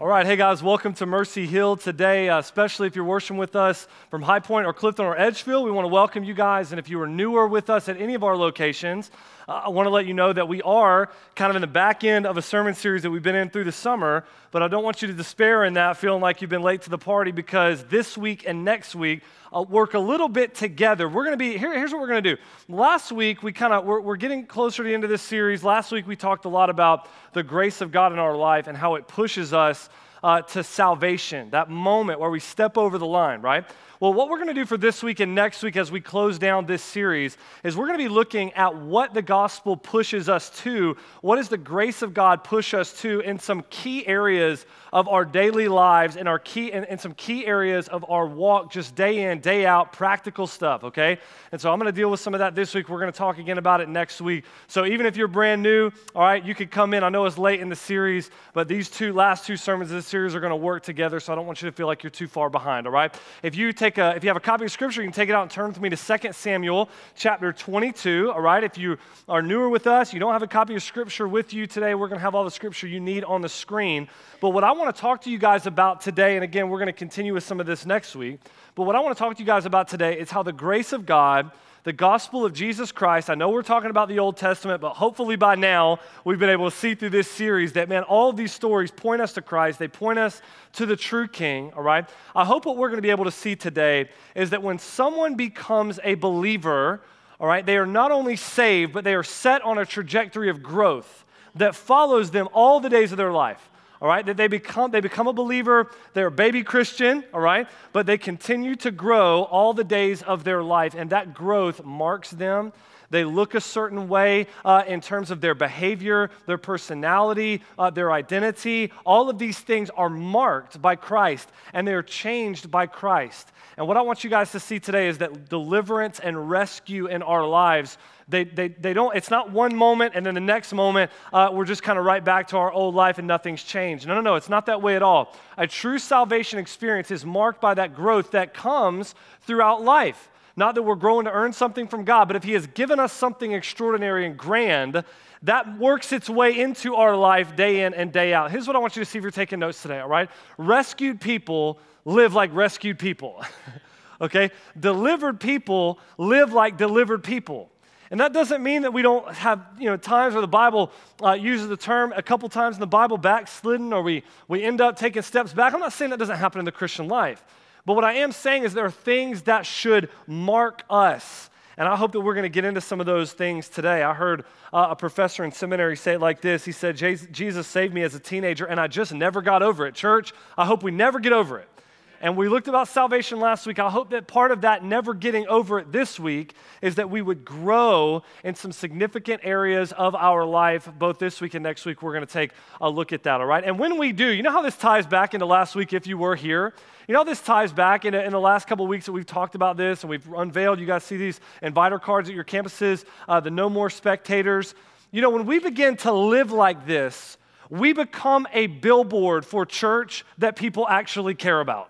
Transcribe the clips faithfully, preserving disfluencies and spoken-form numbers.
All right, hey guys, welcome to Mercy Hill today, uh, especially if you're worshiping with us from High Point or Clifton or Edgefield. We want to welcome you guys, and if you are newer with us at any of our locations, uh, I want to let you know that we are kind of in the back end of a sermon series that we've been in through the summer, but I don't want you to despair in that, feeling like you've been late to the party, because this week and next week uh, work a little bit together. We're going to be, here, here's what we're going to do. Last week, we kind of, we're, we're getting closer to the end of this series. Last week, we talked a lot about the grace of God in our life and how it pushes us Uh, to salvation, that moment where we step over the line, right? Well, what we're going to do for this week and next week as we close down this series is we're going to be looking at what the gospel pushes us to. What does the grace of God push us to in some key areas of our daily lives and our key in, in some key areas of our walk, just day in, day out, practical stuff, okay? And so I'm going to deal with some of that this week. We're going to talk again about it next week. So even if you're brand new, all right, you could come in. I know it's late in the series, but these two last two sermons of this series are going to work together, so I don't want you to feel like you're too far behind, all right? If you take a, if you have a copy of Scripture, you can take it out and turn with me to Second Samuel chapter twenty-two, all right? If you are newer with us, you don't have a copy of Scripture with you today, we're going to have all the Scripture you need on the screen. But what I want to talk to you guys about today, and again, we're going to continue with some of this next week, but what I want to talk to you guys about today is how the grace of God, the gospel of Jesus Christ, I know we're talking about the Old Testament, but hopefully by now we've been able to see through this series that, man, all of these stories point us to Christ. They point us to the true King, all right? I hope what we're going to be able to see today is that when someone becomes a believer, all right, they are not only saved, but they are set on a trajectory of growth that follows them all the days of their life. All right, that they become they become a believer, they're a baby Christian, all right, but they continue to grow all the days of their life, and that growth marks them. They look a certain way uh, in terms of their behavior, their personality, uh, their identity. All of these things are marked by Christ, and they are changed by Christ. And what I want you guys to see today is that deliverance and rescue in our lives, They, they, they don't, it's not one moment and then the next moment uh, we're just kind of right back to our old life and nothing's changed. No, no, no, it's not that way at all. A true salvation experience is marked by that growth that comes throughout life. Not that we're growing to earn something from God, but if He has given us something extraordinary and grand, that works its way into our life day in and day out. Here's what I want you to see if you're taking notes today, all right? Rescued people live like rescued people, okay? Delivered people live like delivered people. And that doesn't mean that we don't have, you know, times where the Bible uh, uses the term a couple times in the Bible backslidden, or we, we end up taking steps back. I'm not saying that doesn't happen in the Christian life. But what I am saying is there are things that should mark us. And I hope that we're going to get into some of those things today. I heard uh, a professor in seminary say it like this. He said, Jesus saved me as a teenager, and I just never got over it. Church, I hope we never get over it. And we looked about salvation last week. I hope that part of that never getting over it this week is that we would grow in some significant areas of our life, both this week and next week. We're going to take a look at that, all right? And when we do, you know how this ties back into last week if you were here? You know how this ties back in, in the last couple of weeks that we've talked about this and we've unveiled, you guys see these inviter cards at your campuses, uh, the No More Spectators. You know, when we begin to live like this, we become a billboard for church that people actually care about.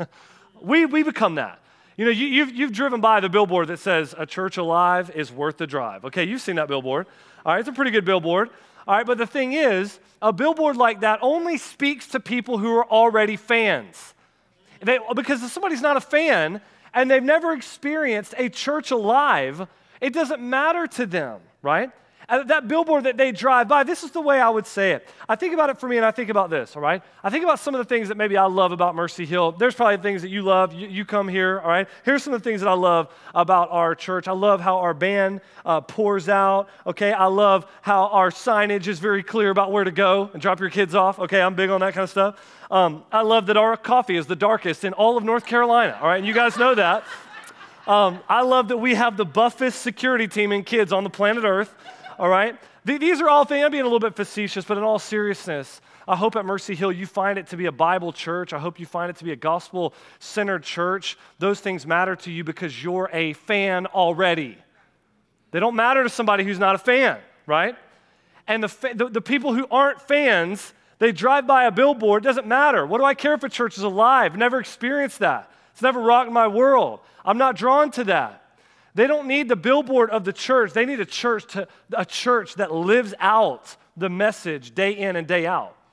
we we become that. You know, you, you've, you've driven by the billboard that says, a church alive is worth the drive. Okay, you've seen that billboard. All right, it's a pretty good billboard. All right, but the thing is, a billboard like that only speaks to people who are already fans. They, because if somebody's not a fan and they've never experienced a church alive, it doesn't matter to them, right? Uh, that billboard that they drive by, this is the way I would say it. I think about it for me, and I think about this, all right? I think about some of the things that maybe I love about Mercy Hill. There's probably things that you love. You, you come here, all right? Here's some of the things that I love about our church. I love how our band uh, pours out, okay? I love how our signage is very clear about where to go and drop your kids off, okay? I'm big on that kind of stuff. Um, I love that our coffee is the darkest in all of North Carolina, all right? And you guys know that. Um, I love that we have the buffest security team and kids on the planet Earth. All right? These are all things, I'm being a little bit facetious, but in all seriousness, I hope at Mercy Hill you find it to be a Bible church. I hope you find it to be a gospel-centered church. Those things matter to you because you're a fan already. They don't matter to somebody who's not a fan, right? And the, the, the people who aren't fans, they drive by a billboard, it doesn't matter. What do I care if a church is alive? Never experienced that. It's never rocked my world. I'm not drawn to that. They don't need the billboard of the church. They need a church to a church that lives out the message day in and day out.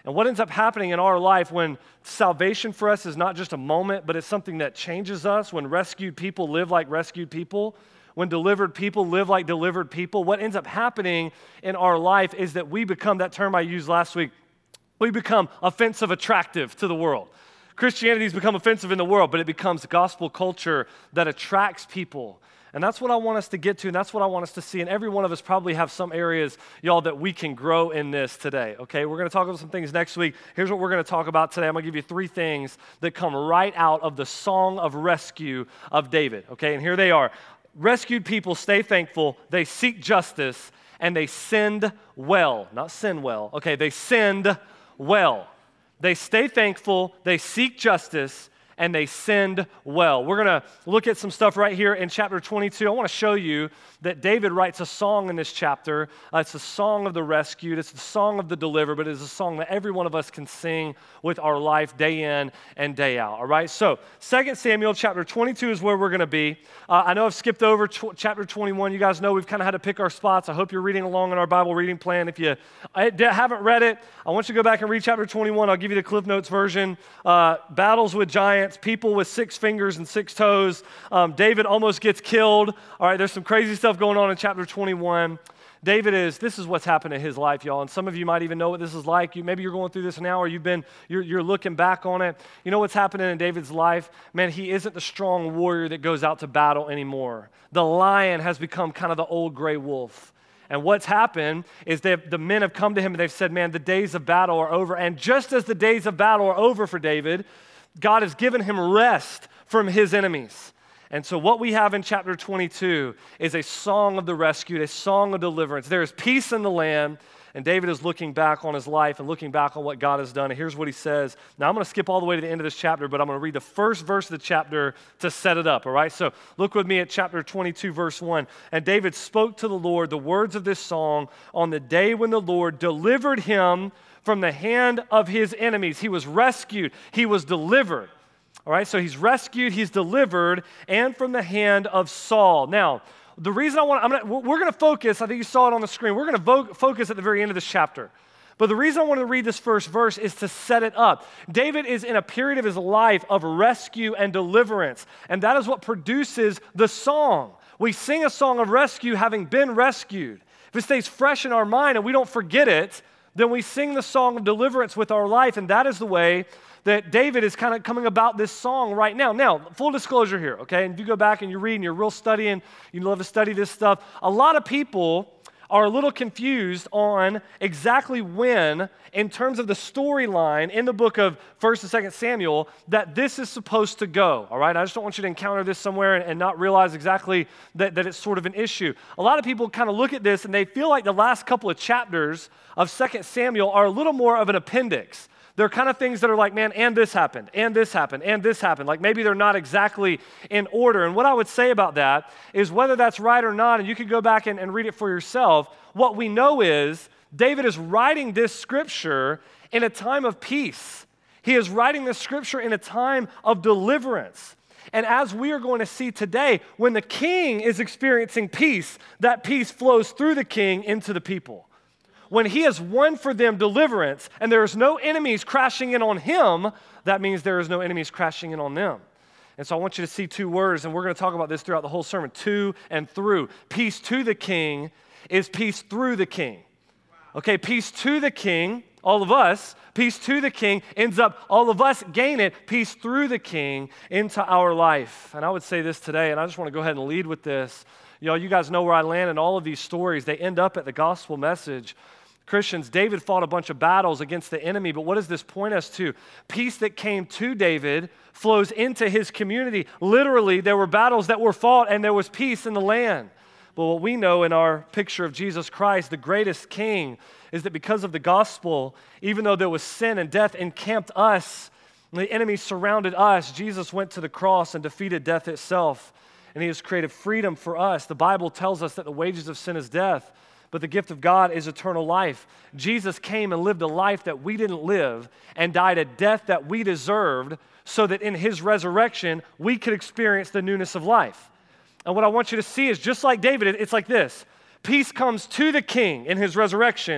And what ends up happening in our life when salvation for us is not just a moment, but it's something that changes us, when rescued people live like rescued people, when delivered people live like delivered people, what ends up happening in our life is that we become, that term I used last week, we become offensive attractive to the world. Christianity has become offensive in the world, but it becomes gospel culture that attracts people. And that's what I want us to get to, and that's what I want us to see. And every one of us probably have some areas, y'all, that we can grow in this today, okay? We're going to talk about some things next week. Here's what we're going to talk about today. I'm going to give you three things that come right out of the song of rescue of David, okay? And here they are. Rescued people stay thankful, they seek justice, and they send well. Not sin well, okay? They send well. They stay thankful, they seek justice, and they send well. We're going to look at some stuff right here in chapter twenty-two. I want to show you that David writes a song in this chapter. Uh, it's a song of the rescued. It's the song of the delivered, but it's a song that every one of us can sing with our life day in and day out, all right? So Second Samuel chapter twenty-two is where we're going to be. Uh, I know I've skipped over tw- chapter twenty-one. You guys know we've kind of had to pick our spots. I hope you're reading along in our Bible reading plan. If you I d- haven't read it, I want you to go back and read chapter twenty-one. I'll give you the Cliff Notes version. Uh, battles with giants, people with six fingers and six toes. Um, David almost gets killed. All right, there's some crazy stuff going on in chapter twenty-one. David is, this is what's happened in his life, y'all. And some of you might even know what this is like. You, maybe you're going through this now, or you've been, you're, you're looking back on it. You know what's happening in David's life? Man, he isn't the strong warrior that goes out to battle anymore. The lion has become kind of the old gray wolf. And what's happened is that the men have come to him and they've said, man, the days of battle are over. And just as the days of battle are over for David, God has given him rest from his enemies. And so what we have in chapter twenty-two is a song of the rescued, a song of deliverance. There is peace in the land, and David is looking back on his life and looking back on what God has done. And here's what he says. Now, I'm going to skip all the way to the end of this chapter, but I'm going to read the first verse of the chapter to set it up, all right? So look with me at chapter twenty-two, verse one. And David spoke to the Lord the words of this song on the day when the Lord delivered him from the hand of his enemies. He was rescued. He was delivered. All right, so he's rescued, he's delivered, and from the hand of Saul. Now, the reason I want, I'm gonna, we're going to focus, I think you saw it on the screen, we're going to vo- focus at the very end of this chapter. But the reason I want to read this first verse is to set it up. David is in a period of his life of rescue and deliverance, and that is what produces the song. We sing a song of rescue having been rescued. If it stays fresh in our mind and we don't forget it, then we sing the song of deliverance with our life, and that is the way that David is kind of coming about this song right now. Now, full disclosure here, okay? And if you go back and you read and you're real studying, you love to study this stuff, a lot of people are a little confused on exactly when, in terms of the storyline in the book of First and Second Samuel, that this is supposed to go, all right? I just don't want you to encounter this somewhere and, and not realize exactly that, that it's sort of an issue. A lot of people kind of look at this and they feel like the last couple of chapters of Second Samuel are a little more of an appendix. They're kind of things that are like, man, and this happened, and this happened, and this happened. Like maybe they're not exactly in order. And what I would say about that is whether that's right or not, and you can go back and, and read it for yourself, what we know is David is writing this scripture in a time of peace. He is writing this scripture in a time of deliverance. And as we are going to see today, when the king is experiencing peace, that peace flows through the king into the people. When he has won for them deliverance and there is no enemies crashing in on him, that means there is no enemies crashing in on them. And so I want you to see two words, and we're going to talk about this throughout the whole sermon, to and through. Peace to the king is peace through the king. Okay, peace to the king, all of us, peace to the king ends up, all of us gain it, peace through the king into our life. And I would say this today, and I just want to go ahead and lead with this. You know, you guys know where I land in all of these stories. They end up at the gospel message. Christians, David fought a bunch of battles against the enemy, but what does this point us to? Peace that came to David flows into his community. Literally, there were battles that were fought and there was peace in the land. But what we know in our picture of Jesus Christ, the greatest king, is that because of the gospel, even though there was sin and death encamped us, the enemy surrounded us, Jesus went to the cross and defeated death itself, and he has created freedom for us. The Bible tells us that the wages of sin is death, but the gift of God is eternal life. Jesus came and lived a life that we didn't live and died a death that we deserved so that in his resurrection, we could experience the newness of life. And what I want you to see is just like David, it's like this. Peace comes to the king in his resurrection,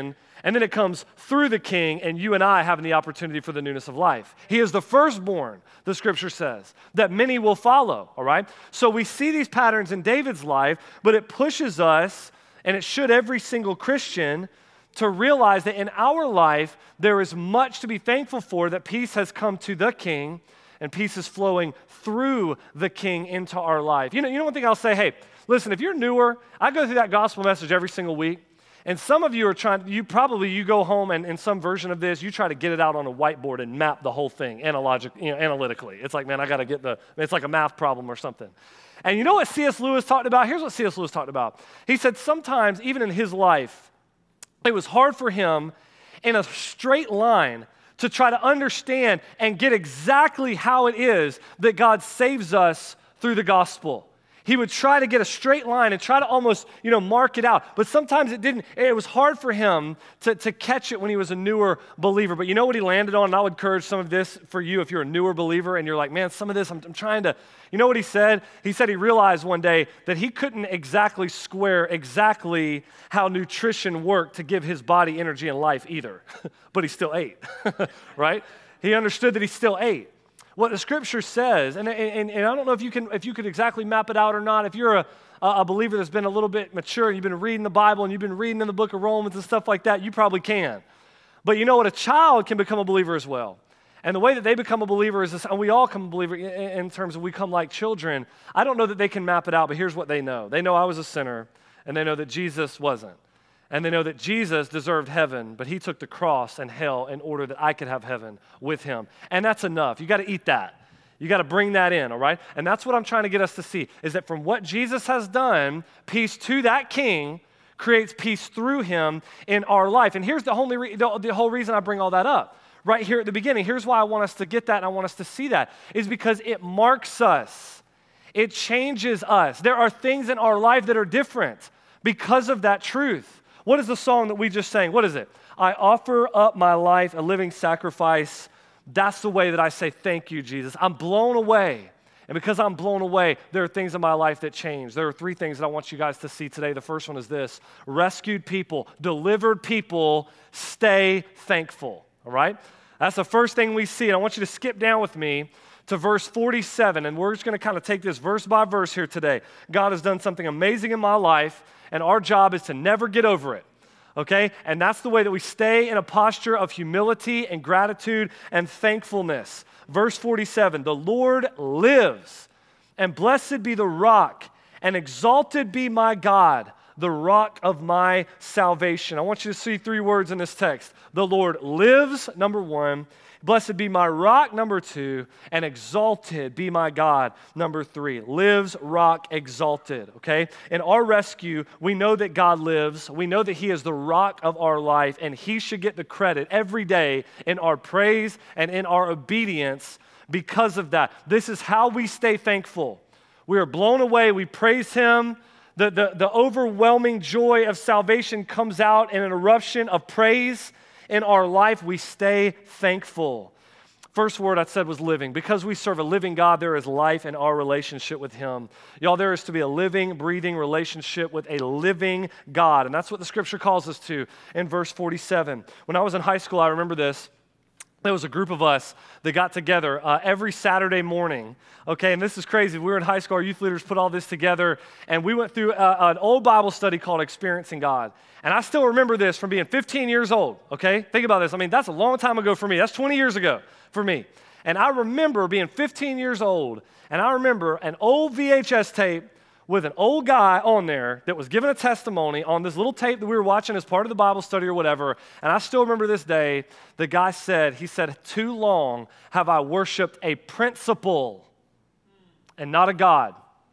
And then it comes through the king and you and I having the opportunity for the newness of life. He is the firstborn, the scripture says, that many will follow, all right? So we see these patterns in David's life, but it pushes us, and it should every single Christian, to realize that in our life, there is much to be thankful for, that peace has come to the king, and peace is flowing through the king into our life. You know, you know one thing I'll say, hey, listen, if you're newer, I go through that gospel message every single week. And some of you are trying, you probably, you go home and in some version of this, you try to get it out on a whiteboard and map the whole thing analogic, you know, analytically. It's like, man, I got to get the, it's like a math problem or something. And you know what C S Lewis talked about? Here's what C S Lewis talked about. He said sometimes, even in his life, it was hard for him in a straight line to try to understand and get exactly how it is that God saves us through the gospel. He would try to get a straight line and try to almost, you know, mark it out. But sometimes it didn't. It was hard for him to, to catch it when he was a newer believer. But you know what he landed on? And I would encourage some of this for you if you're a newer believer and you're like, man, some of this, I'm, I'm trying to, you know what he said? He said he realized one day that he couldn't exactly square exactly how nutrition worked to give his body energy and life either. But he still ate, right? He understood that he still ate. What the scripture says, and, and, and I don't know if you can if you could exactly map it out or not. If you're a, a believer that's been a little bit mature and you've been reading the Bible and you've been reading in the book of Romans and stuff like that, you probably can. But you know what? A child can become a believer as well. And the way that they become a believer is this, and we all come a believer in, in terms of we come like children. I don't know that they can map it out, but here's what they know. They know I was a sinner, and they know that Jesus wasn't. And they know that Jesus deserved heaven, but he took the cross and hell in order that I could have heaven with him. And that's enough. You got to eat that. You got to bring that in, all right? And that's what I'm trying to get us to see, is that from what Jesus has done, peace to that king creates peace through him in our life. And here's the, only re- the, the whole reason I bring all that up. Right here at the beginning, here's why I want us to get that and I want us to see that, is because it marks us. It changes us. There are things in our life that are different because of that truth. What is the song that we just sang? What is it? I offer up my life, a living sacrifice. That's the way that I say, thank you, Jesus. I'm blown away. And because I'm blown away, there are things in my life that change. There are three things that I want you guys to see today. The first one is this: rescued people, delivered people, stay thankful. All right? That's the first thing we see. And I want you to skip down with me to verse forty-seven. And we're just going to kind of take this verse by verse here today. God has done something amazing in my life, and our job is to never get over it, okay? And that's the way that we stay in a posture of humility and gratitude and thankfulness. Verse forty-seven, the Lord lives, and blessed be the rock, and exalted be my God, the rock of my salvation. I want you to see three words in this text. The Lord lives, number one. Blessed be my rock, number two, and exalted be my God, number three. Lives, rock, exalted, okay? In our rescue, we know that God lives. We know that he is the rock of our life, and he should get the credit every day in our praise and in our obedience because of that. This is how we stay thankful. We are blown away. We praise him. The, the, the overwhelming joy of salvation comes out in an eruption of praise. In our life, we stay thankful. First word I said was living. Because we serve a living God, there is life in our relationship with him. Y'all, there is to be a living, breathing relationship with a living God. And that's what the scripture calls us to in verse forty-seven. When I was in high school, I remember this. There was a group of us that got together uh, every Saturday morning, okay? And this is crazy. We were in high school. Our youth leaders put all this together, and we went through uh, an old Bible study called Experiencing God. And I still remember this from being fifteen years old, okay? Think about this. I mean, that's a long time ago for me. That's twenty years ago for me. And I remember being fifteen years old, and I remember an old V H S tape with an old guy on there that was giving a testimony on this little tape that we were watching as part of the Bible study or whatever. And I still remember this day, the guy said, he said, too long have I worshiped a principle and not a God.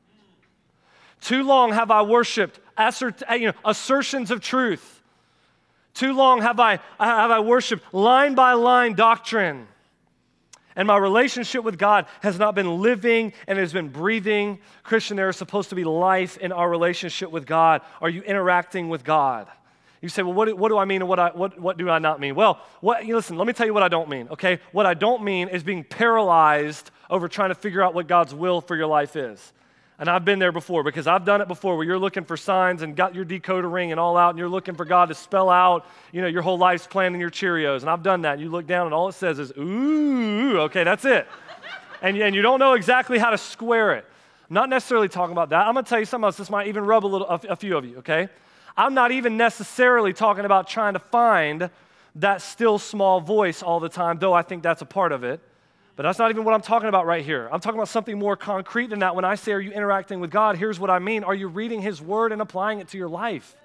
Too long have I worshiped assert- you know, assertions of truth. Too long have I, have I worshiped line by line doctrine. And my relationship with God has not been living and it has been breathing. Christian, there is supposed to be life in our relationship with God. Are you interacting with God? You say, well, what do, what do I mean and what, I, what, what do I not mean? Well, what, listen, let me tell you what I don't mean, okay? What I don't mean is being paralyzed over trying to figure out what God's will for your life is. And I've been there before because I've done it before where you're looking for signs and got your decoder ring and all out and you're looking for God to spell out, you know, your whole life's plan in your Cheerios. And I've done that. And you look down and all it says is, ooh, okay, that's it. and, and you don't know exactly how to square it. I'm not necessarily talking about that. I'm going to tell you something else. This might even rub a little, a, a few of you, okay? I'm not even necessarily talking about trying to find that still small voice all the time, though I think that's a part of it. But that's not even what I'm talking about right here. I'm talking about something more concrete than that. When I say, are you interacting with God? Here's what I mean. Are you reading His Word and applying it to your life?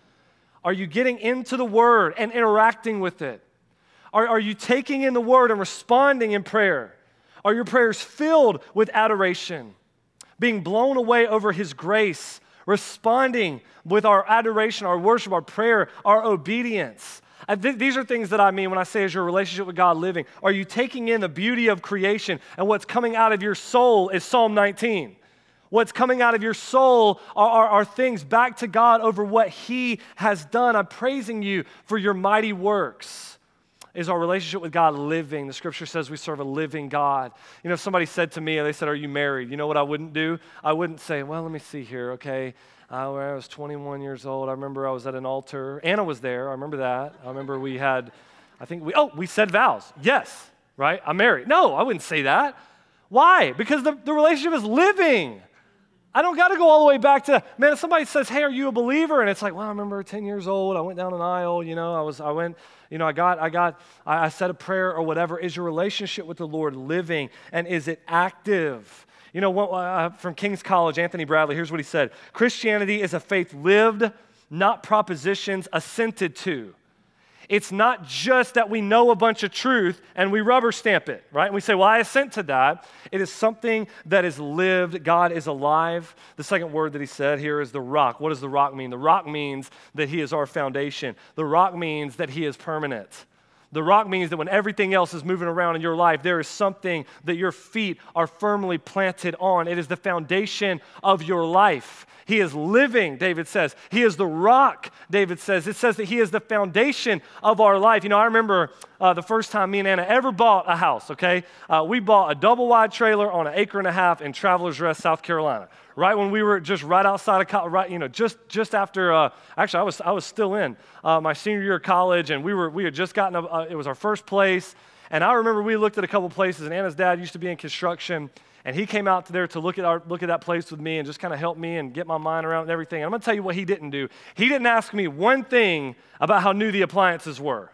Are you getting into the Word and interacting with it? Are, are you taking in the Word and responding in prayer? Are your prayers filled with adoration? Being blown away over His grace, responding with our adoration, our worship, our prayer, our obedience. I th- these are things that I mean when I say is your relationship with God living. Are you taking in the beauty of creation and what's coming out of your soul is Psalm nineteen. What's coming out of your soul are, are, are things back to God over what He has done. I'm praising you for your mighty works. Is our relationship with God living? The scripture says we serve a living God. You know, if somebody said to me, they said, are you married? You know what I wouldn't do? I wouldn't say, well, let me see here, okay. Uh, when I was twenty-one years old, I remember I was at an altar. Anna was there. I remember that. I remember we had, I think we, oh, we said vows. Yes, right? I'm married. No, I wouldn't say that. Why? Because the, the relationship is living. I don't got to go all the way back to, man, if somebody says, hey, are you a believer? And it's like, well, I remember ten years old. I went down an aisle, you know, I was, I went, you know, I got, I got, I, I said a prayer or whatever. Is your relationship with the Lord living and is it active? You know, uh, from King's College, Anthony Bradley, here's what he said. Christianity is a faith lived, not propositions assented to. It's not just that we know a bunch of truth and we rubber stamp it, right? And we say, well, I assent to that. It is something that is lived. God is alive. The second word that he said here is the rock. What does the rock mean? The rock means that He is our foundation. The rock means that He is permanent. The rock means that when everything else is moving around in your life, there is something that your feet are firmly planted on. It is the foundation of your life. He is living, David says. He is the rock, David says. It says that He is the foundation of our life. You know, I remember uh, the first time me and Anna ever bought a house, okay? Uh, we bought a double-wide trailer on an acre and a half in Travelers Rest, South Carolina. Right when we were just right outside of, right, you know, just just after. Uh, actually, I was I was still in uh, my senior year of college, and we were we had just gotten. A, uh, it was our first place, and I remember we looked at a couple places. And Anna's dad used to be in construction, and he came out there to look at our look at that place with me and just kind of help me and get my mind around and everything. And I'm gonna tell you what he didn't do. He didn't ask me one thing about how new the appliances were.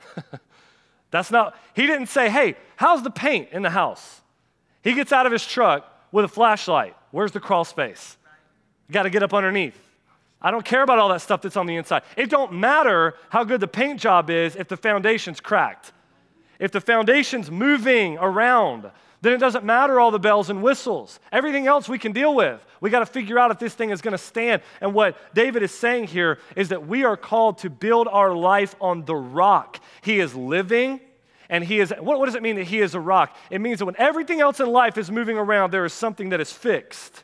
That's not. He didn't say, "Hey, how's the paint in the house?" He gets out of his truck with a flashlight. Where's the crawl space? You got to get up underneath. I don't care about all that stuff that's on the inside. It don't matter how good the paint job is if the foundation's cracked. If the foundation's moving around, then it doesn't matter all the bells and whistles. Everything else we can deal with. We got to figure out if this thing is going to stand. And what David is saying here is that we are called to build our life on the rock. He is living. And he is, what, what does it mean that he is a rock? It means that when everything else in life is moving around, there is something that is fixed.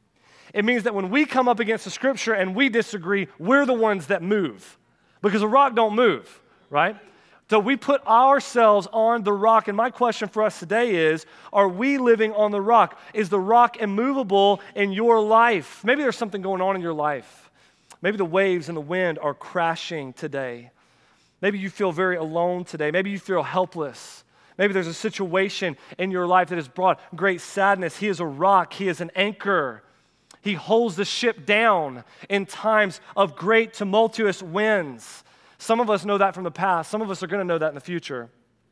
It means that when we come up against the scripture and we disagree, we're the ones that move. Because a rock don't move, right? So we put ourselves on the rock. And my question for us today is, are we living on the rock? Is the rock immovable in your life? Maybe there's something going on in your life. Maybe the waves and the wind are crashing today. Maybe you feel very alone today. Maybe you feel helpless. Maybe there's a situation in your life that has brought great sadness. He is a rock. He is an anchor. He holds the ship down in times of great tumultuous winds. Some of us know that from the past. Some of us are going to know that in the future.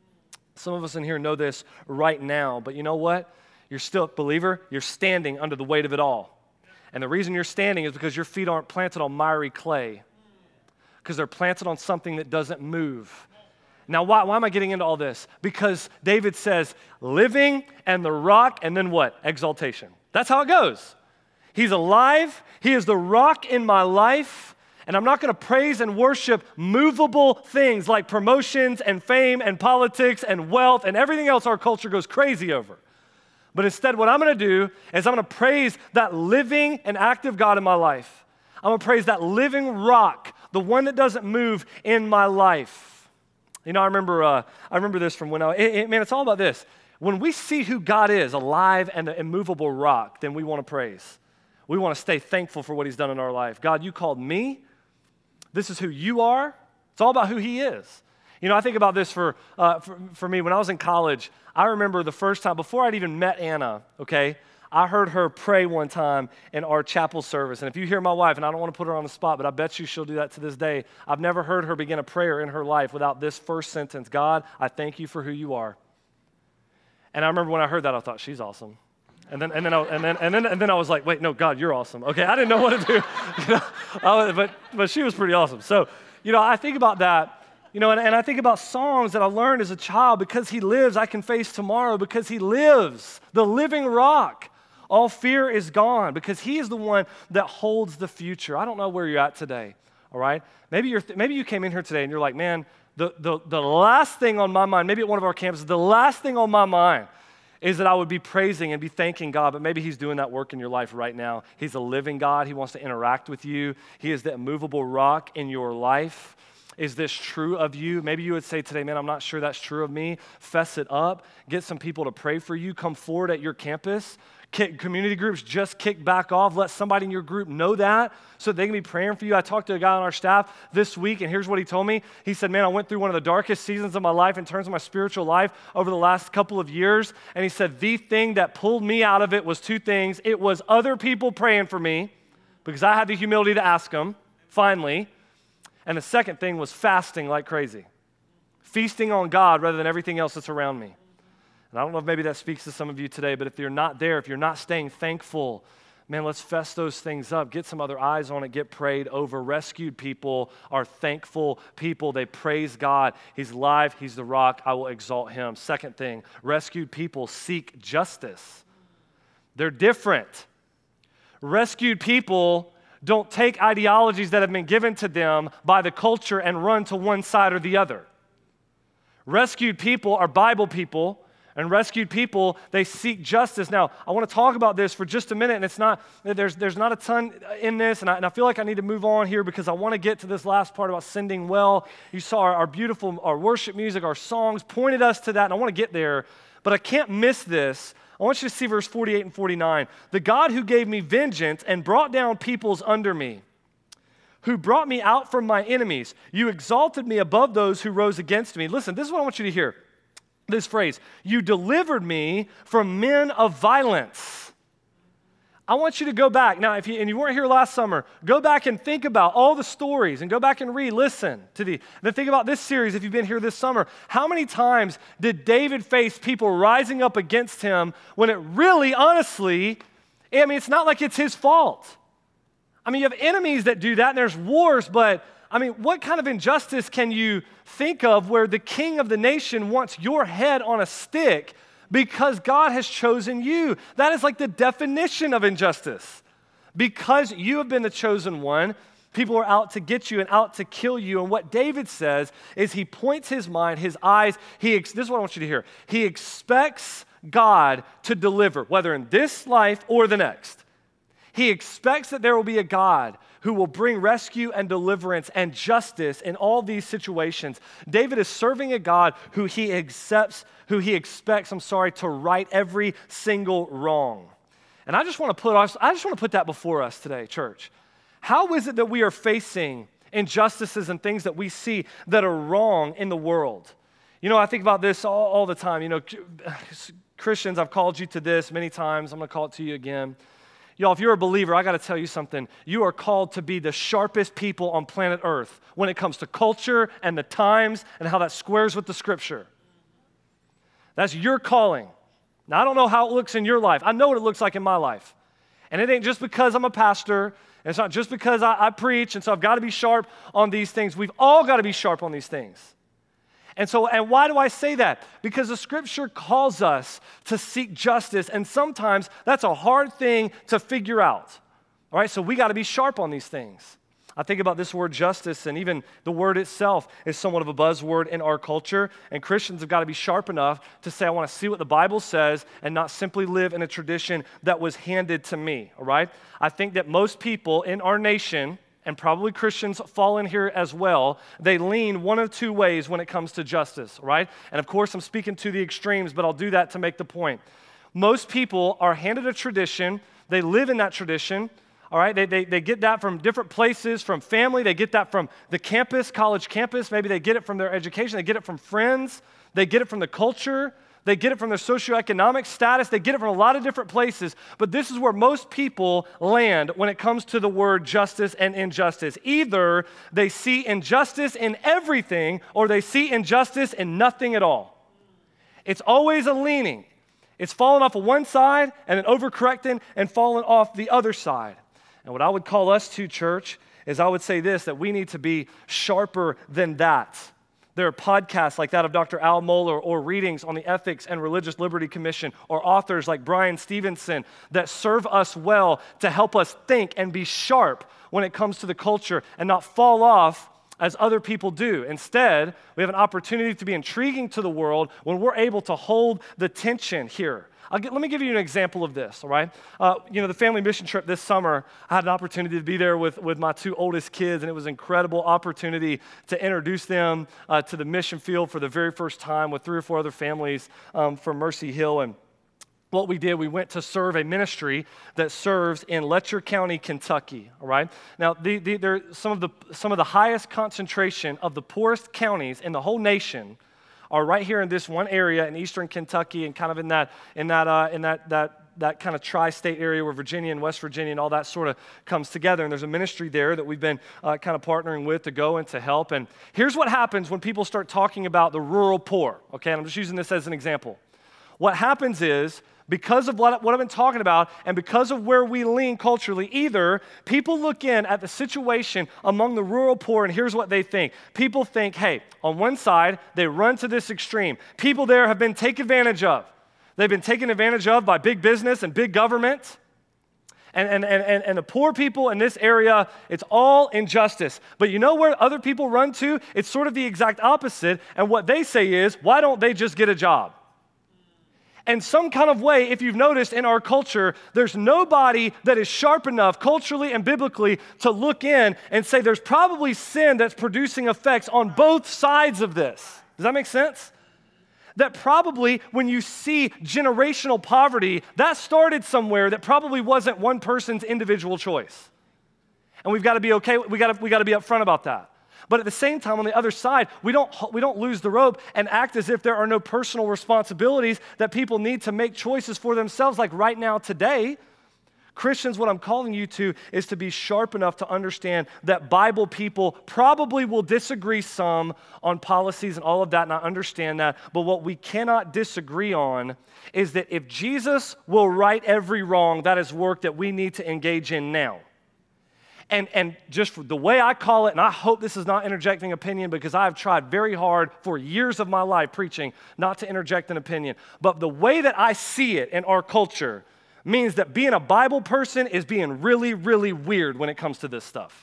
Some of us in here know this right now. But you know what? You're still, believer, you're standing under the weight of it all. And the reason you're standing is because your feet aren't planted on miry clay. Because they're planted on something that doesn't move. Now, why, why am I getting into all this? Because David says, living and the rock, and then what? Exaltation. That's how it goes. He's alive. He is the rock in my life. And I'm not going to praise and worship movable things like promotions and fame and politics and wealth and everything else our culture goes crazy over. But instead, what I'm going to do is I'm going to praise that living and active God in my life. I'm going to praise that living rock, the one that doesn't move in my life. You know, I remember uh, I remember this from when I, it, it, man, it's all about this. When we see who God is, alive and an immovable rock, then we want to praise. we want to stay thankful for what he's done in our life. God, you called me. This is who you are. It's all about who he is. You know, I think about this for, uh, for, for me. When I was in college, I remember the first time, before I'd even met Anna, okay, I heard her pray one time in our chapel service. And if you hear my wife, and I don't want to put her on the spot, but I bet you she'll do that to this day, I've never heard her begin a prayer in her life without this first sentence: God, I thank you for who you are. And I remember when I heard that, I thought, she's awesome. And then, and then, I, and then, and then, and then I was like, wait, no, God, you're awesome. Okay, I didn't know what to do, you know, I was, but but she was pretty awesome. So, you know, I think about that, you know, and, and I think about songs that I learned as a child. Because he lives, I can face tomorrow. Because he lives, the living rock, all fear is gone. Because he is the one that holds the future. I don't know where you're at today. All right, maybe you're th- maybe you came in here today and you're like, man, the the the last thing on my mind, maybe at one of our campuses, the last thing on my mind is that I would be praising and be thanking God, but maybe he's doing that work in your life right now. He's a living God. He wants to interact with you. He is the immovable rock in your life. Is this true of you? Maybe you would say today, man, I'm not sure that's true of me. Fess it up. Get some people to pray for you. Come forward at your campus. Kick, community groups just kick back off. Let somebody in your group know that so they can be praying for you. I talked to a guy on our staff this week, and here's what he told me. He said, man, I went through one of the darkest seasons of my life in terms of my spiritual life over the last couple of years. And he said, the thing that pulled me out of it was two things. It was other people praying for me because I had the humility to ask them, finally. And the second thing was fasting like crazy, feasting on God rather than everything else that's around me. And I don't know if maybe that speaks to some of you today, but if you're not there, if you're not staying thankful, man, let's fess those things up. Get some other eyes on it. Get prayed over. Rescued people are thankful people. They praise God. He's alive. He's the rock. I will exalt him. Second thing, rescued people seek justice. They're different. Rescued people don't take ideologies that have been given to them by the culture and run to one side or the other. Rescued people are Bible people. And rescued people, they seek justice. Now, I want to talk about this for just a minute, and it's not, there's, there's not a ton in this, and I, and I feel like I need to move on here because I want to get to this last part about sending well. You saw our, our beautiful, our worship music, our songs pointed us to that, and I want to get there, but I can't miss this. I want you to see verse forty-eight and forty-nine. The God who gave me vengeance and brought down peoples under me, who brought me out from my enemies. You exalted me above those who rose against me. Listen, this is what I want you to hear. This phrase, you delivered me from men of violence. I want you to go back. Now, if you, and you weren't here last summer, go back and think about all the stories and go back and re-listen to the, then think about this series if you've been here this summer. How many times did David face people rising up against him when it really, honestly, I mean, it's not like it's his fault. I mean, you have enemies that do that and there's wars, but I mean, what kind of injustice can you think of where the king of the nation wants your head on a stick because God has chosen you? That is like the definition of injustice. Because you have been the chosen one, people are out to get you and out to kill you. And what David says is he points his mind, his eyes, he ex- this is what I want you to hear. He expects God to deliver, whether in this life or the next. He expects that there will be a God who will bring rescue and deliverance and justice in all these situations. David is serving a God who he accepts, who he expects, I'm sorry, to right every single wrong. And I just want to put us, I just want to put that before us today, church. How is it that we are facing injustices and things that we see that are wrong in the world? You know, I think about this all, all the time. You know, Christians, I've called you to this many times. I'm going to call it to you again. Y'all, if you're a believer, I got to tell you something. You are called to be the sharpest people on planet Earth when it comes to culture and the times and how that squares with the Scripture. That's your calling. Now, I don't know how it looks in your life. I know what it looks like in my life. And it ain't just because I'm a pastor. And it's not just because I, I preach, and so I've got to be sharp on these things. We've all got to be sharp on these things. And so, and why do I say that? Because the Scripture calls us to seek justice, and sometimes that's a hard thing to figure out. All right, so we got to be sharp on these things. I think about this word justice, and even the word itself is somewhat of a buzzword in our culture, and Christians have got to be sharp enough to say, I want to see what the Bible says and not simply live in a tradition that was handed to me, all right? I think that most people in our nation, and probably Christians fall in here as well, they lean one of two ways when it comes to justice, right? And of course, I'm speaking to the extremes, but I'll do that to make the point. Most people are handed a tradition They live in that tradition. All right, they, they, they get that from different places, from family. They get that from the campus, college campus. Maybe they get it from their education. They get it from friends. They get it from the culture. They get it from their socioeconomic status. They get it from a lot of different places. But this is where most people land when it comes to the word justice and injustice. Either they see injustice in everything or they see injustice in nothing at all. It's always a leaning. It's falling off of one side and then overcorrecting and falling off the other side. And what I would call us to, church, is I would say this, that we need to be sharper than that. There are podcasts like that of Doctor Al Mohler or readings on the Ethics and Religious Liberty Commission or authors like Brian Stevenson that serve us well to help us think and be sharp when it comes to the culture and not fall off as other people do. Instead, we have an opportunity to be intriguing to the world when we're able to hold the tension here. I'll get, let me give you an example of this, all right? Uh, you know, the family mission trip this summer, I had an opportunity to be there with, with my two oldest kids, and it was an incredible opportunity to introduce them uh, to the mission field for the very first time with three or four other families um, from Mercy Hill. And what we did, we went to serve a ministry that serves in Letcher County, Kentucky, all right? Now, the, the, there some of the some of the highest concentration of the poorest counties in the whole nation are right here in this one area in eastern Kentucky and kind of in that in that uh, in that that that kind of tri-state area where Virginia and West Virginia and all that sort of comes together. And there's a ministry there that we've been uh, kind of partnering with to go and to help. And here's what happens when people start talking about the rural poor. Okay, and I'm just using this as an example. What happens is, because of what, what I've been talking about and because of where we lean culturally, either people look in at the situation among the rural poor and here's what they think. People think, hey, on one side, they run to this extreme. People there have been taken advantage of. They've been taken advantage of by big business and big government. And, and, and, and the poor people in this area, it's all injustice. But you know where other people run to? It's sort of the exact opposite. And what they say is, why don't they just get a job? In some kind of way, if you've noticed in our culture, there's nobody that is sharp enough culturally and biblically to look in and say there's probably sin that's producing effects on both sides of this. Does that make sense? That probably when you see generational poverty, that started somewhere that probably wasn't one person's individual choice. And we've got to be okay, we got to, we got to be upfront about that. But at the same time, on the other side, we don't, we don't lose the rope and act as if there are no personal responsibilities that people need to make choices for themselves. Like right now, today, Christians, what I'm calling you to is to be sharp enough to understand that Bible people probably will disagree some on policies and all of that, and I understand that. But what we cannot disagree on is that if Jesus will right every wrong, that is work that we need to engage in now. And, and just the way I call it, and I hope this is not interjecting opinion because I've tried very hard for years of my life preaching not to interject an opinion. But the way that I see it in our culture means that being a Bible person is being really, really weird when it comes to this stuff.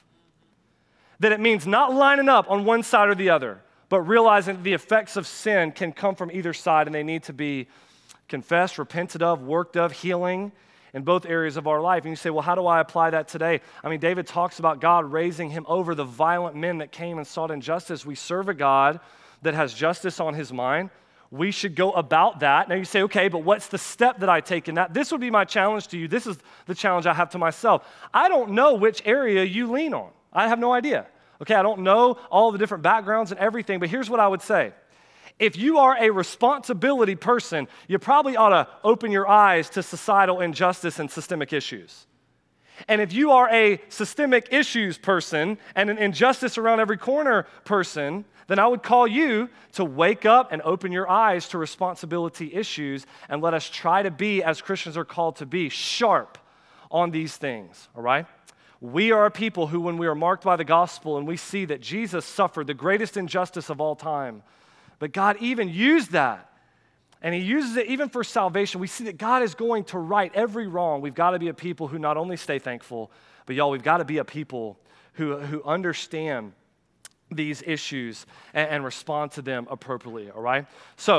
That it means not lining up on one side or the other, but realizing the effects of sin can come from either side and they need to be confessed, repented of, worked of, healing in both areas of our life. And you say, well, how do I apply that today? I mean, David talks about God raising him over the violent men that came and sought injustice. We serve a God that has justice on his mind. We should go about that. Now you say, okay, but what's the step that I take in that? This would be my challenge to you. This is the challenge I have to myself. I don't know which area you lean on. I have no idea. Okay, I don't know all the different backgrounds and everything, but here's what I would say. If you are a responsibility person, you probably ought to open your eyes to societal injustice and systemic issues. And if you are a systemic issues person and an injustice around every corner person, then I would call you to wake up and open your eyes to responsibility issues and let us try to be, as Christians are called to be, sharp on these things, all right? We are a people who, when we are marked by the gospel and we see that Jesus suffered the greatest injustice of all time, but God even used that, and he uses it even for salvation. We see that God is going to right every wrong. We've got to be a people who not only stay thankful, but y'all, we've got to be a people who, who understand these issues and, and respond to them appropriately, all right? So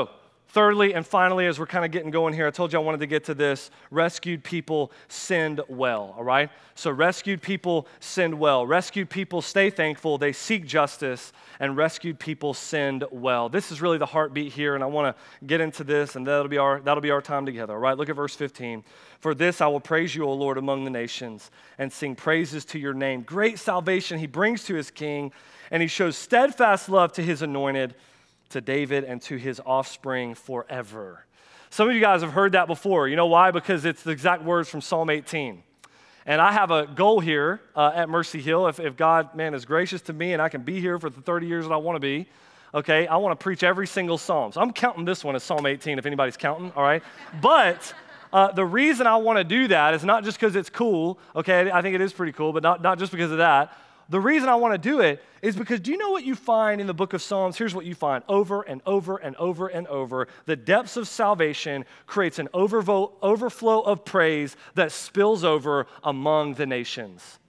Thirdly, and finally, as we're kind of getting going here, I told you I wanted to get to this. Rescued people send well, all right? So rescued people send well. Rescued people stay thankful. They seek justice, and rescued people send well. This is really the heartbeat here, and I want to get into this, and that'll be our that'll be our time together, all right? Look at verse fifteen. For this I will praise you, O Lord, among the nations, and sing praises to your name. Great salvation he brings to his king, and he shows steadfast love to his anointed, to David and to his offspring forever. Some of you guys have heard that before. You know why? Because it's the exact words from Psalm eighteen. And I have a goal here uh, at Mercy Hill. If, if God, man, is gracious to me and I can be here for the thirty years that I want to be, okay, I want to preach every single psalm. So I'm counting this one as Psalm eighteen if anybody's counting, all right? But uh, the reason I want to do that is not just because it's cool, okay? I think it is pretty cool, but not, not just because of that. The reason I want to do it is because do you know what you find in the book of Psalms? Here's what you find over and over and over and over. The depths of salvation creates an overvo- overflow of praise that spills over among the nations.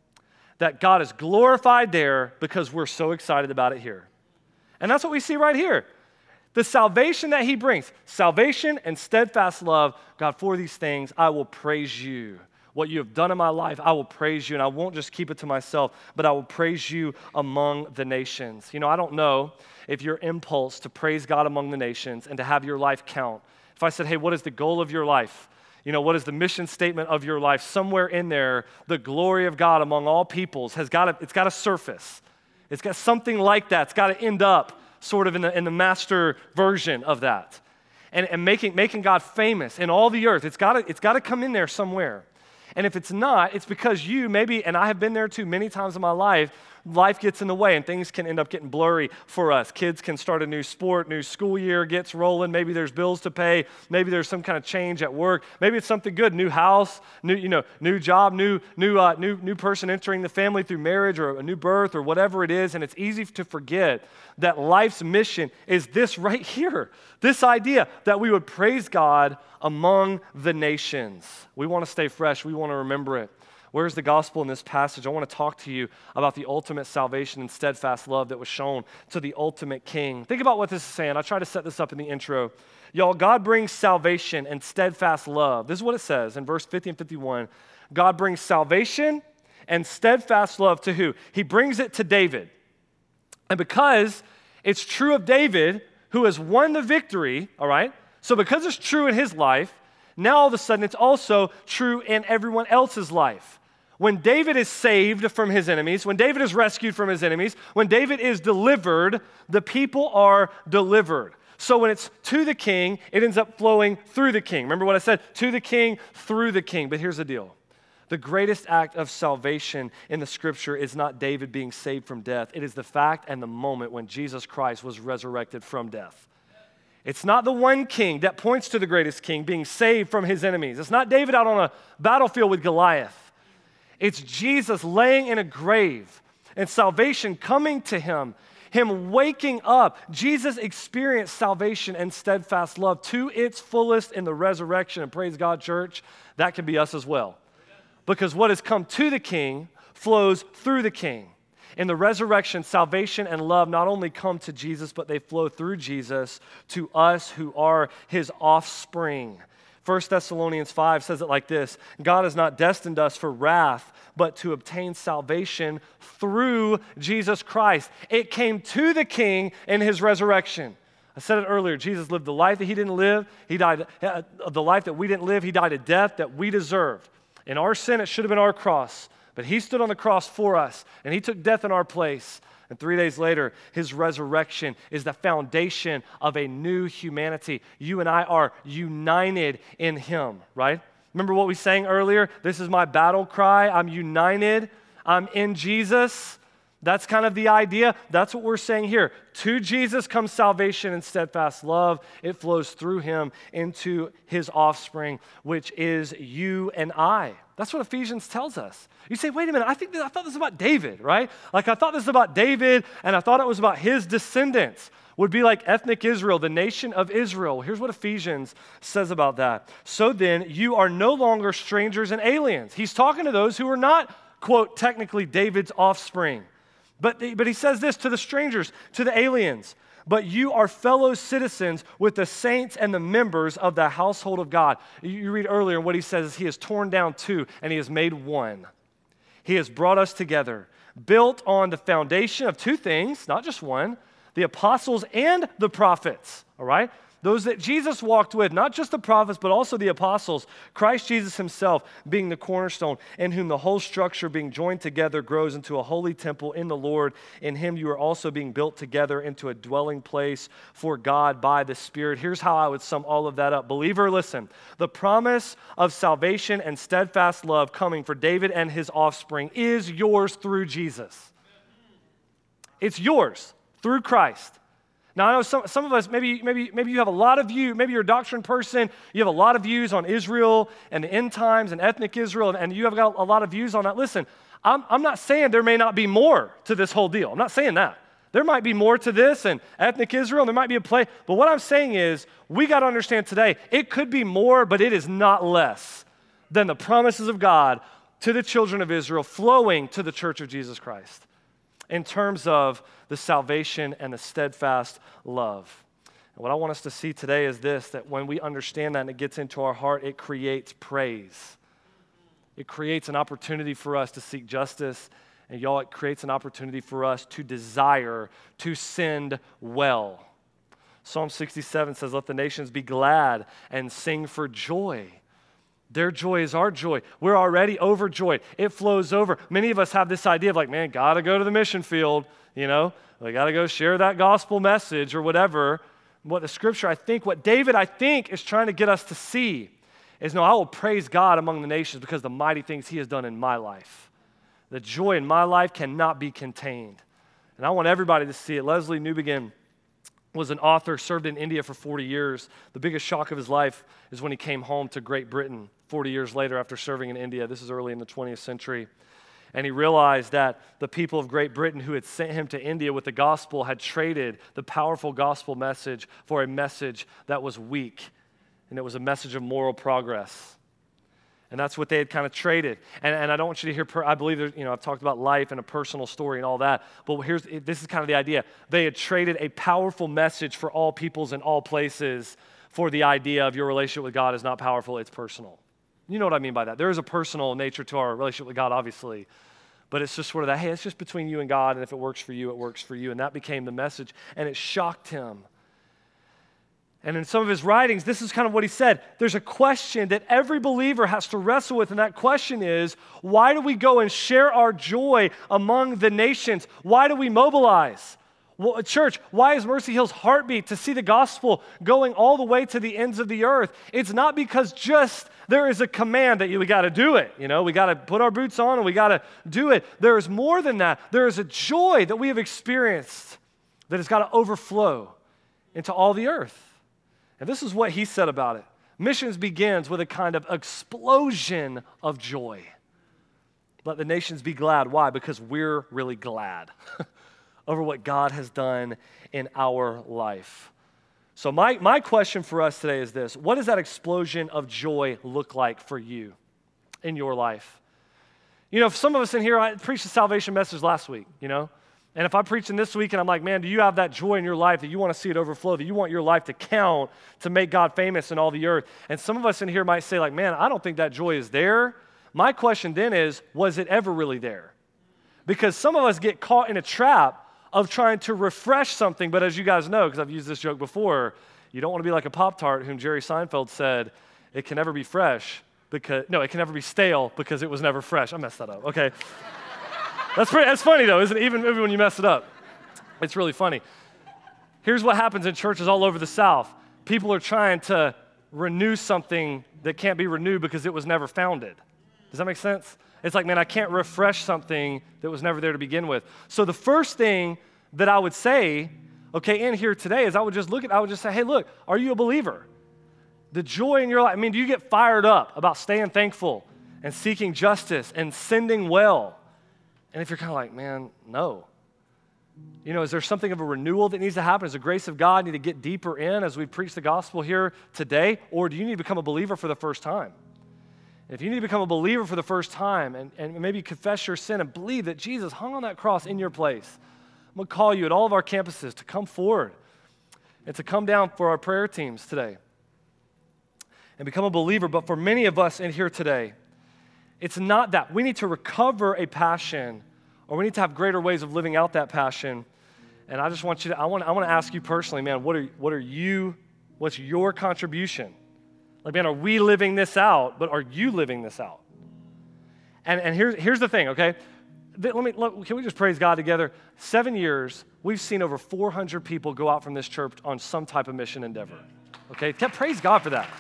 That God is glorified there because we're so excited about it here. And that's what we see right here. The salvation that he brings, salvation and steadfast love. God, for these things, I will praise you. What you have done in my life, I will praise you, and I won't just keep it to myself, but I will praise you among the nations. You know, I don't know if your impulse to praise God among the nations and to have your life count. If I said, hey, what is the goal of your life? You know, what is the mission statement of your life? Somewhere in there, the glory of God among all peoples has got to, it's got to surface. It's got something like that. It's got to end up sort of in the, in the master version of that. And, and making, making God famous in all the earth, it's got to, it's got to come in there somewhere. And if it's not, it's because you maybe, and I have been there too many times in my life, life gets in the way and things can end up getting blurry for us. Kids can start a new sport, new school year gets rolling. Maybe there's bills to pay. Maybe there's some kind of change at work. Maybe it's something good, new house, new, you know, new job, new, new, uh, new, new person entering the family through marriage or a new birth or whatever it is. And it's easy to forget that life's mission is this right here. This idea that we would praise God among the nations. We want to stay fresh. We want to remember it. Where's the gospel in this passage? I want to talk to you about the ultimate salvation and steadfast love that was shown to the ultimate king. Think about what this is saying. I tried to set this up in the intro. Y'all, God brings salvation and steadfast love. This is what it says in verse fifty and fifty-one. God brings salvation and steadfast love to who? He brings it to David. And because it's true of David, who has won the victory, all right? So because it's true in his life, now all of a sudden it's also true in everyone else's life. When David is saved from his enemies, when David is rescued from his enemies, when David is delivered, the people are delivered. So when it's to the king, it ends up flowing through the king. Remember what I said? To the king, through the king. But here's the deal. The greatest act of salvation in the scripture is not David being saved from death. It is the fact and the moment when Jesus Christ was resurrected from death. It's not the one king that points to the greatest king being saved from his enemies. It's not David out on a battlefield with Goliath. It's Jesus laying in a grave and salvation coming to him, him waking up. Jesus experienced salvation and steadfast love to its fullest in the resurrection. And praise God, church, that can be us as well. Because what has come to the king flows through the king. In the resurrection, salvation and love not only come to Jesus, but they flow through Jesus to us who are his offspring. First Thessalonians five says it like this: God has not destined us for wrath, but to obtain salvation through Jesus Christ. It came to the king in his resurrection. I said it earlier, Jesus lived the life that he didn't live. He died, uh, the life that we didn't live. He died a death that we deserved. In our sin, it should have been our cross. But he stood on the cross for us, and he took death in our place. And three days later, his resurrection is the foundation of a new humanity. You and I are united in him, right? Remember what we sang earlier? This is my battle cry. I'm united. I'm in Jesus. That's kind of the idea. That's what we're saying here. To Jesus comes salvation and steadfast love. It flows through him into his offspring, which is you and I. That's what Ephesians tells us. You say, wait a minute, I think that, I thought this was about David, right? Like I thought this was about David, and I thought it was about his descendants. Would be like ethnic Israel, the nation of Israel. Here's what Ephesians says about that. So then, you are no longer strangers and aliens. He's talking to those who are not, quote, technically David's offspring. But, the, but he says this to the strangers, to the aliens. but you are fellow citizens with the saints and the members of the household of God. You, you read earlier what he says, he has torn down two and he has made one. He has brought us together, built on the foundation of two things, not just one, the apostles and the prophets, all right? Those that Jesus walked with, not just the prophets, but also the apostles, Christ Jesus himself being the cornerstone, in whom the whole structure being joined together grows into a holy temple in the Lord. In him you are also being built together into a dwelling place for God by the Spirit. Here's how I would sum all of that up. Believer, listen, the promise of salvation and steadfast love coming for David and his offspring is yours through Jesus. It's yours through Christ. Now, I know some, some of us, maybe, maybe, maybe you have a lot of view, maybe you're a doctrine person, you have a lot of views on Israel and the end times and ethnic Israel, and, and you have got a lot of views on that. Listen, I'm, I'm not saying there may not be more to this whole deal. I'm not saying that. There might be more to this and ethnic Israel, and there might be a play, but what I'm saying is we got to understand today, it could be more, but it is not less than the promises of God to the children of Israel flowing to the church of Jesus Christ in terms of the salvation and the steadfast love. And what I want us to see today is this, that when we understand that and it gets into our heart, it creates praise. It creates an opportunity for us to seek justice, and y'all, it creates an opportunity for us to desire to send well. Psalm sixty-seven says, let the nations be glad and sing for joy. Their joy is our joy. We're already overjoyed. It flows over. Many of us have this idea of like, man, got to go to the mission field, you know? We got to go share that gospel message or whatever. What the scripture, I think, what David, I think, is trying to get us to see is, no, I will praise God among the nations because of the mighty things he has done in my life. The joy in my life cannot be contained. And I want everybody to see it. Leslie Newbegin was an author, served in India for forty years. The biggest shock of his life is when he came home to Great Britain forty years later after serving in India. This is early in the twentieth century. And he realized that the people of Great Britain who had sent him to India with the gospel had traded the powerful gospel message for a message that was weak, and it was a message of moral progress. And that's what they had kind of traded. And, and I don't want you to hear, per, I believe, there's, you know, I've talked about life and a personal story and all that, but here's, this is kind of the idea. They had traded a powerful message for all peoples in all places for the idea of your relationship with God is not powerful, it's personal. You know what I mean by that. There is a personal nature to our relationship with God, obviously, but it's just sort of that, hey, it's just between you and God, and if it works for you, it works for you. And that became the message, and it shocked him. And in some of his writings, this is kind of what he said. There's a question that every believer has to wrestle with, and that question is, why do we go and share our joy among the nations? Why do we mobilize? Well, church, why is Mercy Hill's heartbeat to see the gospel going all the way to the ends of the earth? It's not because just there is a command that you, we got to do it. You know, we got to put our boots on and we got to do it. There is more than that. There is a joy that we have experienced that has got to overflow into all the earth. And this is what he said about it. Missions begins with a kind of explosion of joy. Let the nations be glad. Why? Because we're really glad over what God has done in our life. So my, my question for us today is this. What does that explosion of joy look like for you in your life? You know, some of us in here, I preached the salvation message last week, you know? And if I'm preaching this week and I'm like, man, do you have that joy in your life that you want to see it overflow, that you want your life to count to make God famous in all the earth? And some of us in here might say like, man, I don't think that joy is there. My question then is, was it ever really there? Because some of us get caught in a trap of trying to refresh something, but as you guys know, because I've used this joke before, you don't want to be like a Pop-Tart whom Jerry Seinfeld said, it can never be fresh because, no, it can never be stale because it was never fresh. I messed that up, okay. That's pretty, that's funny though, isn't it? Even, even when you mess it up. It's really funny. Here's what happens in churches all over the South. People are trying to renew something that can't be renewed because it was never founded. Does that make sense? It's like, man, I can't refresh something that was never there to begin with. So the first thing that I would say, okay, in here today is I would just look at, I would just say, hey, look, are you a believer? The joy in your life, I mean, do you get fired up about staying thankful and seeking justice and sending well? And if you're kind of like, man, no. You know, is there something of a renewal that needs to happen? Does the grace of God need to get deeper in as we preach the gospel here today? Or do you need to become a believer for the first time? If you need to become a believer for the first time and, and maybe confess your sin and believe that Jesus hung on that cross in your place, I'm going to call you at all of our campuses to come forward and to come down for our prayer teams today and become a believer. But for many of us in here today, it's not that. We need to recover a passion, or we need to have greater ways of living out that passion. And I just want you to, I want, I want to ask you personally, man, what are, what are you, what's your contribution? Like, man, are we living this out, but are you living this out? And, and here's, here's the thing, okay? Let me, let, can we just praise God together? Seven years, we've seen over four hundred people go out from this church on some type of mission endeavor, okay? Praise God for that.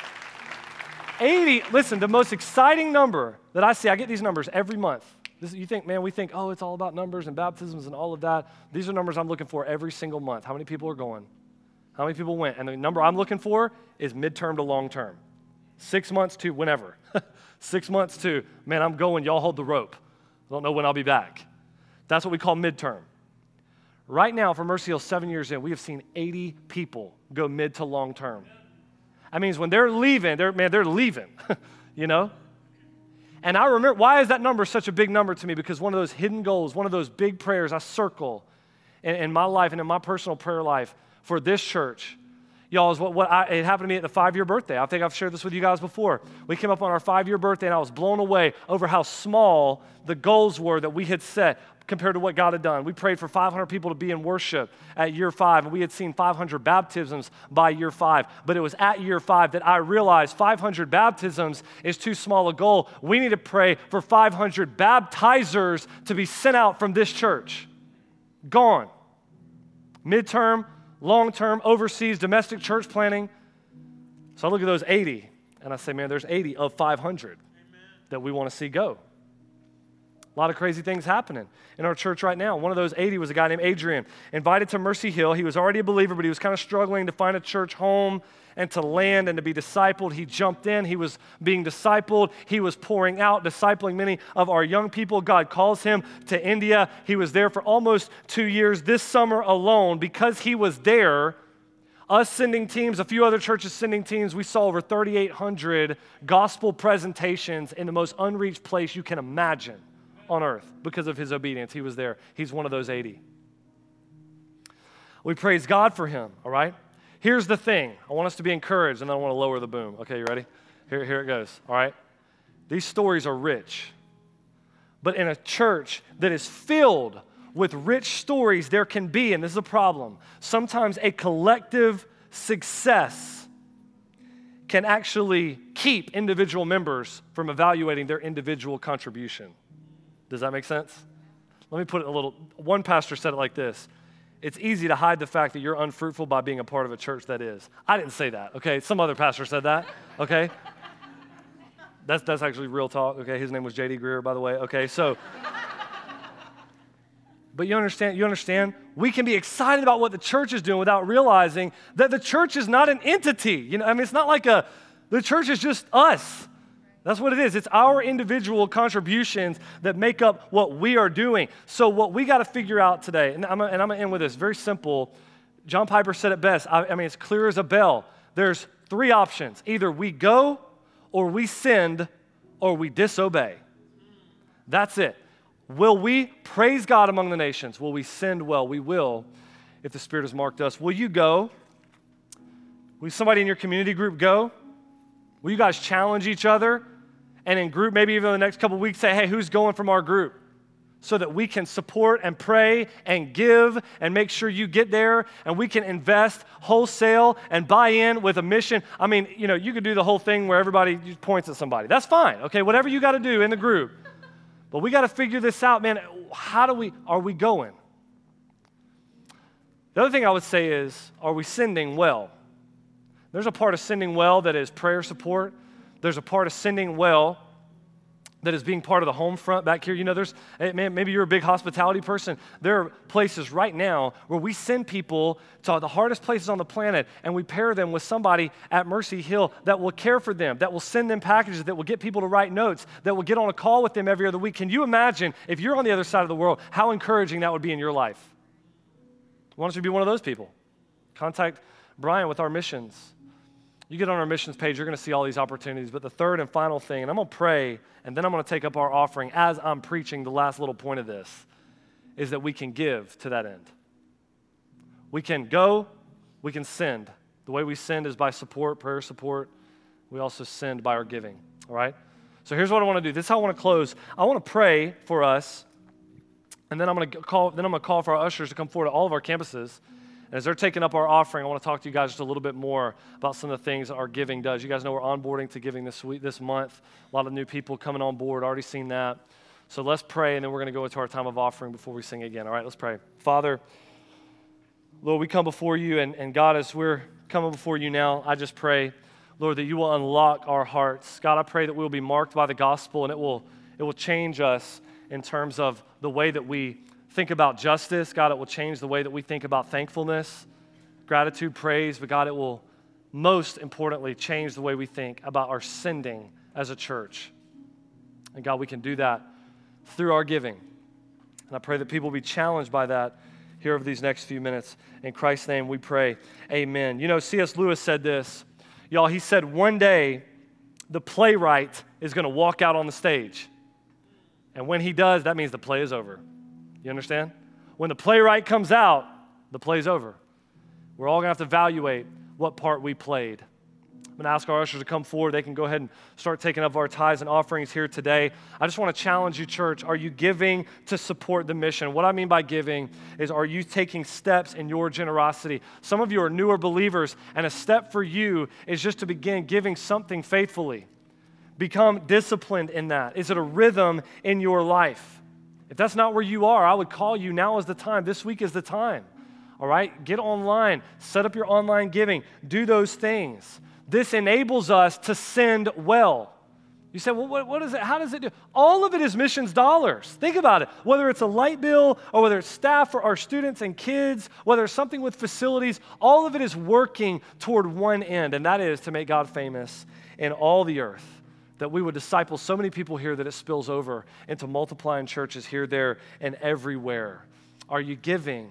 eighty, listen, the most exciting number that I see, I get these numbers every month. This, you think, man, we think, oh, it's all about numbers and baptisms and all of that. These are numbers I'm looking for every single month. How many people are going? How many people went? And the number I'm looking for is midterm to long term. Six months to whenever. Six months to, man, I'm going, y'all hold the rope. I don't know when I'll be back. That's what we call midterm. Right now, for Mercy Hill, seven years in, we have seen eighty people go mid to long term. That means when they're leaving, they're, man, they're leaving, you know? And I remember, why is that number such a big number to me? Because one of those hidden goals, one of those big prayers I circle in, in my life and in my personal prayer life for this church, y'all, is what, what I, it happened to me at the five-year birthday. I think I've shared this with you guys before. We came up on our five-year birthday, and I was blown away over how small the goals were that we had set compared to what God had done. We prayed for five hundred people to be in worship at year five, and we had seen five hundred baptisms by year five. But it was at year five that I realized five hundred baptisms is too small a goal. We need to pray for five hundred baptizers to be sent out from this church. Gone. Midterm, long-term, overseas, domestic church planning. So I look at those eighty, and I say, man, there's eighty of five hundred Amen. That we want to see go. A lot of crazy things happening in our church right now. One of those eighty was a guy named Adrian, invited to Mercy Hill. He was already a believer, but he was kind of struggling to find a church home and to land and to be discipled. He jumped in. He was being discipled. He was pouring out, discipling many of our young people. God calls him to India. He was there for almost two years. This summer alone, because he was there, us sending teams, a few other churches sending teams, we saw over thirty-eight hundred gospel presentations in the most unreached place you can imagine on earth because of his obedience. He was there. He's one of those eighty. We praise God for him, all right? Here's the thing. I want us to be encouraged, and then I want to lower the boom. Okay, you ready? Here, here it goes, all right? These stories are rich. But in a church that is filled with rich stories, there can be, and this is a problem, sometimes a collective success can actually keep individual members from evaluating their individual contribution. Does that make sense? Let me put it a little, one pastor said it like this: it's easy to hide the fact that you're unfruitful by being a part of a church that is. I didn't say that, okay? Some other pastor said that, okay? That's that's actually real talk, okay? His name was J D Greer, by the way, okay? So, but you understand, you understand? We can be excited about what the church is doing without realizing that the church is not an entity. You know, I mean, it's not like a, the church is just us. That's what it is. It's our individual contributions that make up what we are doing. So what we got to figure out today, and I'm, and I'm going to end with this, very simple. John Piper said it best. I, I mean, it's clear as a bell. There's three options. Either we go, or we send, or we disobey. That's it. Will we praise God among the nations? Will we send well? We will if the Spirit has marked us. Will you go? Will somebody in your community group go? Will you guys challenge each other? And in group, maybe even in the next couple of weeks, say, hey, who's going from our group? So that we can support and pray and give and make sure you get there, and we can invest wholesale and buy in with a mission. I mean, you know, you could do the whole thing where everybody points at somebody. That's fine, okay? Whatever you got to do in the group. But we got to figure this out, man. How do we, are we going? The other thing I would say is, are we sending well? There's a part of sending well that is prayer support. There's a part of sending well that is being part of the home front back here. You know, there's, maybe you're a big hospitality person. There are places right now where we send people to the hardest places on the planet, and we pair them with somebody at Mercy Hill that will care for them, that will send them packages, that will get people to write notes, that will get on a call with them every other week. Can you imagine, if you're on the other side of the world, how encouraging that would be in your life? Why don't you be one of those people? Contact Brian with our missions. You get on our missions page, you're going to see all these opportunities. But the third and final thing, and I'm going to pray, and then I'm going to take up our offering as I'm preaching the last little point of this, is that we can give to that end. We can go, we can send. The way we send is by support, prayer support. We also send by our giving, all right? So here's what I want to do. This is how I want to close. I want to pray for us, and then I'm going to call. Then I'm going to call for our ushers to come forward to all of our campuses. And as they're taking up our offering, I want to talk to you guys just a little bit more about some of the things our giving does. You guys know we're onboarding to giving this week, this month. A lot of new people coming on board. Already seen that. So let's pray, and then we're going to go into our time of offering before we sing again. All right, let's pray. Father, Lord, we come before you, and, and God, as we're coming before you now, I just pray, Lord, that you will unlock our hearts. God, I pray that we will be marked by the gospel, and it will it will change us in terms of the way that we think about justice. God, it will change the way that we think about thankfulness, gratitude, praise. But God, it will most importantly change the way we think about our sending as a church. And God, we can do that through our giving. And I pray that people will be challenged by that here over these next few minutes. In Christ's name we pray, amen. You know, C S Lewis said this. Y'all, he said one day the playwright is going to walk out on the stage. And when he does, that means the play is over. You understand? When the playwright comes out, the play's over. We're all going to have to evaluate what part we played. I'm going to ask our ushers to come forward. They can go ahead and start taking up our tithes and offerings here today. I just want to challenge you, church. Are you giving to support the mission? What I mean by giving is, are you taking steps in your generosity? Some of you are newer believers, and a step for you is just to begin giving something faithfully. Become disciplined in that. Is it a rhythm in your life? If that's not where you are, I would call you. Now is the time. This week is the time. All right? Get online. Set up your online giving. Do those things. This enables us to send well. You say, well, what, what is it? How does it do? All of it is missions dollars. Think about it. Whether it's a light bill or whether it's staff for our students and kids, whether it's something with facilities, all of it is working toward one end, and that is to make God famous in all the earth, that we would disciple so many people here that it spills over into multiplying churches here, there, and everywhere. Are you giving?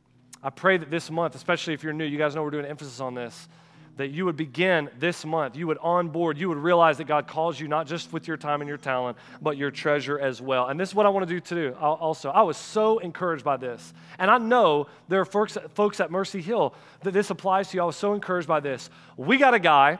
I pray that this month, especially if you're new, you guys know we're doing an emphasis on this, that you would begin this month, you would onboard, you would realize that God calls you not just with your time and your talent, but your treasure as well. And this is what I want to do too also. I was so encouraged by this. And I know there are folks, folks at Mercy Hill that this applies to you. I was so encouraged by this. We got a guy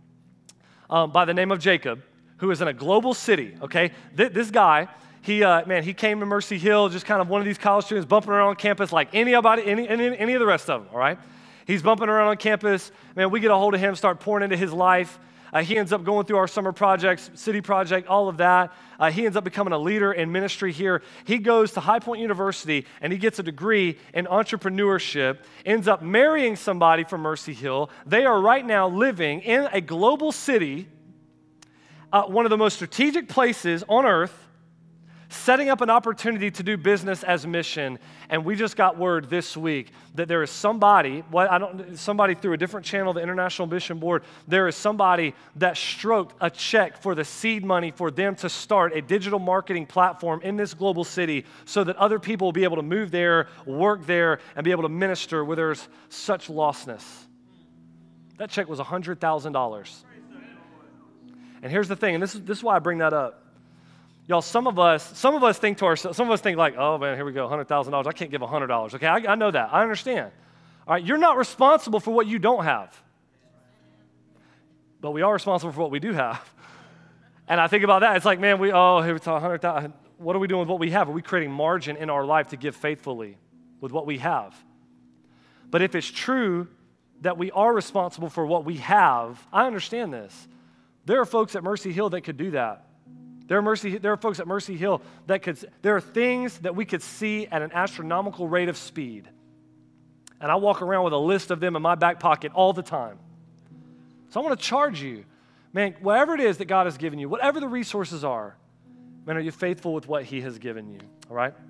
um, by the name of Jacob who is in a global city, okay? Th- this guy, he, uh, man, he came to Mercy Hill, just kind of one of these college students bumping around on campus like anybody, any, any, any of the rest of them, all right? He's bumping around on campus. Man, we get a hold of him, start pouring into his life. Uh, he ends up going through our summer projects, city project, all of that. Uh, he ends up becoming a leader in ministry here. He goes to High Point University, and he gets a degree in entrepreneurship, ends up marrying somebody from Mercy Hill. They are right now living in a global city, uh, one of the most strategic places on earth, setting up an opportunity to do business as mission. And we just got word this week that there is somebody, well, I don't, somebody through a different channel, the International Mission Board, there is somebody that stroked a check for the seed money for them to start a digital marketing platform in this global city so that other people will be able to move there, work there, and be able to minister where there's such lostness. That check was one hundred thousand dollars. And here's the thing, and this is, this is why I bring that up. Y'all, some of us, some of us think to ourselves, some of us think like, oh man, here we go, one hundred thousand dollars. I can't give one hundred dollars. Okay, I, I know that. I understand. All right, you're not responsible for what you don't have. But we are responsible for what we do have. And I think about that. It's like, man, we, oh, here we talk one hundred thousand. What are we doing with what we have? Are we creating margin in our life to give faithfully with what we have? But if it's true that we are responsible for what we have, I understand this. There are folks at Mercy Hill that could do that. There are, Mercy, there are folks at Mercy Hill that could, there are things that we could see at an astronomical rate of speed. And I walk around with a list of them in my back pocket all the time. So I want to charge you, man, whatever it is that God has given you, whatever the resources are, man, are you faithful with what He has given you, all right?